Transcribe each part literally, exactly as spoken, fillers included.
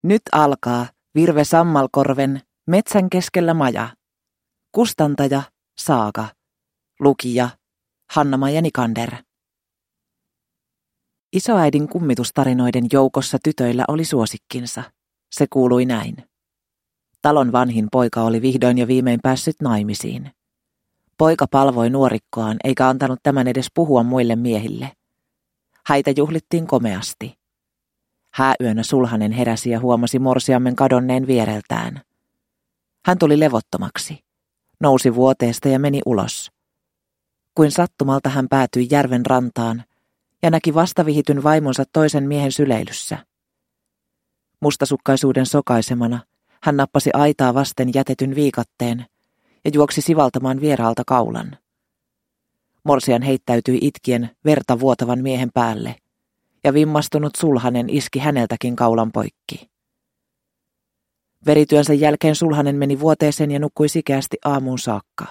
Nyt alkaa Virve Sammalkorven Metsän keskellä maja. Kustantaja Saaga. Lukija Hanna-Maija Nikander. Isoäidin kummitustarinoiden joukossa tytöillä oli suosikkinsa. Se kuului näin. Talon vanhin poika oli vihdoin ja viimein päässyt naimisiin. Poika palvoi nuorikkoaan eikä antanut tämän edes puhua muille miehille. Häitä juhlittiin komeasti. Hääyönä sulhanen heräsi ja huomasi morsiammen kadonneen viereltään. Hän tuli levottomaksi. Nousi vuoteesta ja meni ulos. Kuin sattumalta hän päätyi järven rantaan ja näki vastavihityn vaimonsa toisen miehen syleilyssä. Mustasukkaisuuden sokaisemana hän nappasi aitaa vasten jätetyn viikatteen ja juoksi sivaltamaan vieraalta kaulan. Morsian heittäytyi itkien verta vuotavan miehen päälle ja vimmastunut sulhanen iski häneltäkin kaulan poikki. Verityönsä jälkeen sulhanen meni vuoteeseen ja nukkui sikeästi aamuun saakka.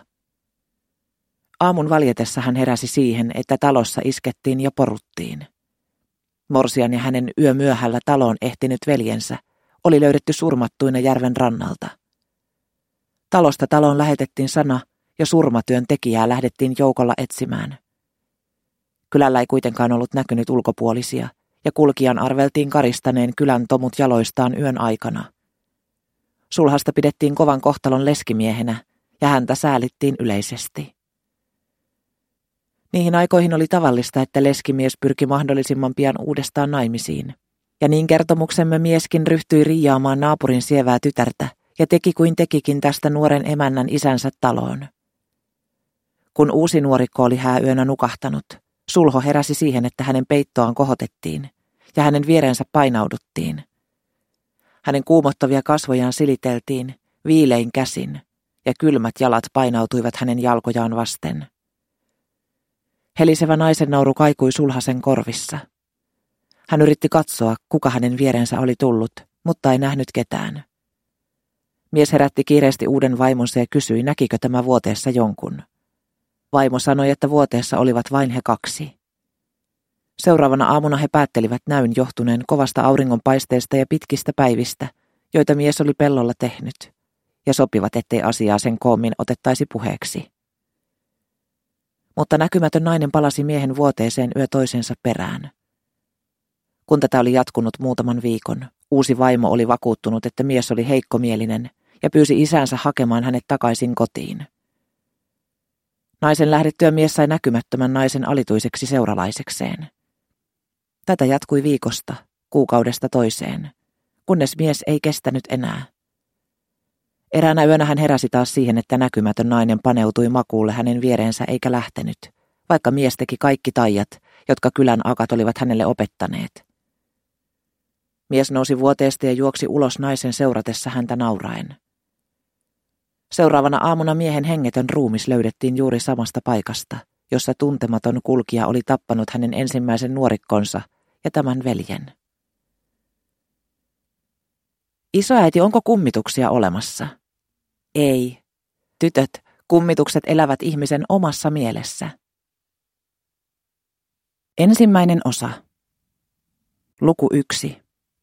Aamun valjetessa hän heräsi siihen, että talossa iskettiin ja poruttiin. Morsian ja hänen yömyöhällä taloon ehtinyt veljensä oli löydetty surmattuina järven rannalta. Talosta taloon lähetettiin sana ja surmatyön tekijää lähdettiin joukolla etsimään. Kylällä ei kuitenkaan ollut näkynyt ulkopuolisia ja kulkijan arveltiin karistaneen kylän tomut jaloistaan yön aikana. Sulhasta pidettiin kovan kohtalon leskimiehenä ja häntä säälittiin yleisesti. Niihin aikoihin oli tavallista, että leskimies pyrki mahdollisimman pian uudestaan naimisiin. Ja niin kertomuksemme mieskin ryhtyi riiaamaan naapurin sievää tytärtä ja teki kuin tekikin tästä nuoren emännän isänsä taloon. Kun uusi nuorikko oli hääyönä nukahtanut, sulho heräsi siihen, että hänen peittoaan kohotettiin ja hänen vierensä painauduttiin. Hänen kuumottavia kasvojaan siliteltiin viilein käsin ja kylmät jalat painautuivat hänen jalkojaan vasten. Helisevä naisen nauru kaikui sulhasen korvissa. Hän yritti katsoa, kuka hänen vierensä oli tullut, mutta ei nähnyt ketään. Mies herätti kiireesti uuden vaimonsa ja kysyi, näkikö tämä vuoteessa jonkun. Vaimo sanoi, että vuoteessa olivat vain he kaksi. Seuraavana aamuna he päättelivät näyn johtuneen kovasta auringonpaisteesta ja pitkistä päivistä, joita mies oli pellolla tehnyt, ja sopivat, ettei asiaa sen koommin otettaisi puheeksi. Mutta näkymätön nainen palasi miehen vuoteeseen yö toisensa perään. Kun tätä oli jatkunut muutaman viikon, uusi vaimo oli vakuuttunut, että mies oli heikkomielinen ja pyysi isänsä hakemaan hänet takaisin kotiin. Naisen lähdettyä mies sai näkymättömän naisen alituiseksi seuralaisekseen. Tätä jatkui viikosta, kuukaudesta toiseen, kunnes mies ei kestänyt enää. Eräänä yönä hän heräsi taas siihen, että näkymätön nainen paneutui makuulle hänen viereensä eikä lähtenyt, vaikka mies teki kaikki taijat, jotka kylän akat olivat hänelle opettaneet. Mies nousi vuoteesta ja juoksi ulos naisen seuratessa häntä nauraen. Seuraavana aamuna miehen hengetön ruumis löydettiin juuri samasta paikasta, jossa tuntematon kulkija oli tappanut hänen ensimmäisen nuorikkonsa ja tämän veljen. Isoäiti, onko kummituksia olemassa? Ei. Tytöt, kummitukset elävät ihmisen omassa mielessä. Ensimmäinen osa. Luku yksi.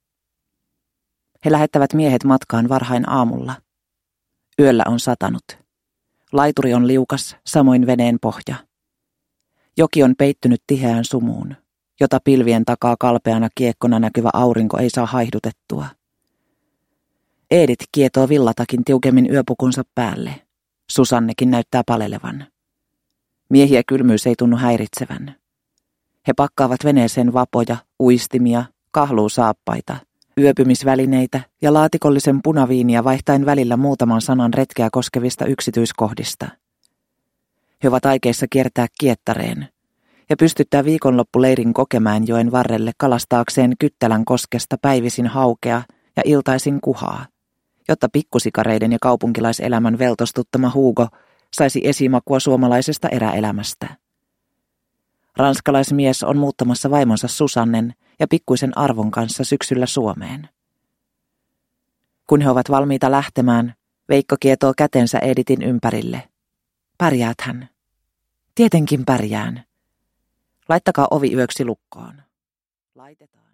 He lähettävät miehet matkaan varhain aamulla. Yöllä on satanut. Laituri on liukas, samoin veneen pohja. Joki on peittynyt tiheään sumuun, jota pilvien takaa kalpeana kiekkona näkyvä aurinko ei saa haihdutettua. Eedit kietoo villatakin tiukemmin yöpukunsa päälle. Susannekin näyttää palelevan. Miehiä kylmyys ei tunnu häiritsevän. He pakkaavat veneeseen vapoja, uistimia, kahluusaappaita, yöpymisvälineitä ja laatikollisen punaviiniä vaihtaen välillä muutaman sanan retkeä koskevista yksityiskohdista. He ovat aikeissa kiertää Kiettareen ja pystyttää viikonloppuleirin Kokemäenjoen varrelle kalastaakseen Kyttälän koskesta päivisin haukea ja iltaisin kuhaa, jotta pikkusikareiden ja kaupunkilaiselämän veltostuttama Hugo saisi esimakua suomalaisesta eräelämästä. Ranskalaismies on muuttamassa vaimonsa Susannen ja pikkuisen Arvon kanssa syksyllä Suomeen. Kun he ovat valmiita lähtemään, Veikko kietoo kätensä Editin ympärille. Pärjäät hän? Tietenkin pärjään. Laittakaa ovi yöksi lukkoon. Laitetaan.